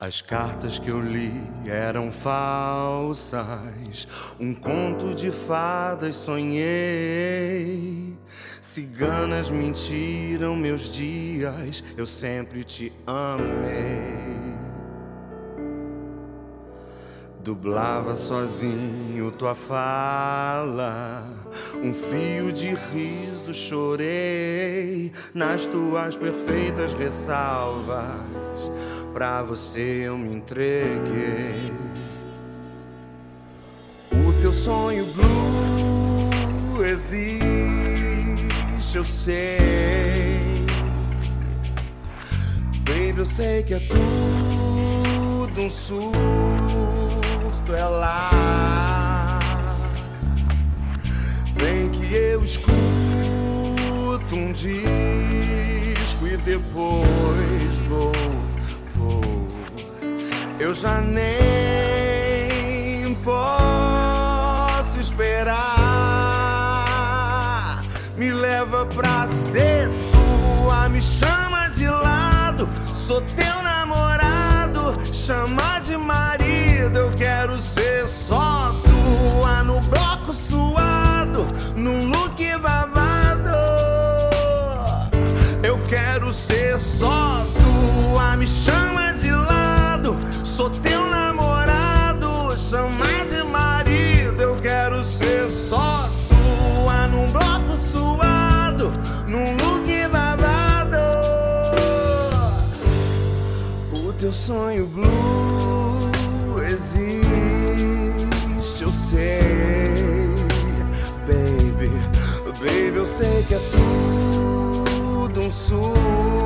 As cartas que eu li eram falsas, um conto de fadas sonhei. Ciganas mentiram meus dias, eu sempre te amei. Dublava sozinho tua fala, um fio de riso chorei. Nas tuas perfeitas ressalvas, pra você eu me entreguei. O teu sonho blue existe, eu sei. Baby, eu sei que é tudo um surto, é lá. Vem que eu escuto um disco e depois vou. Eu já nem posso esperar. Me leva pra ser tua, me chama de lado. Sou teu namorado, chama de marido. Eu quero ser só tua, no bloco suado, num look babado. Eu quero ser só tua, me chama de lado. Sou teu namorado, chama de marido. Eu quero ser só tua, num bloco suado, num look babado. O teu sonho blue existe, eu sei. Baby, eu sei que é tudo um surto.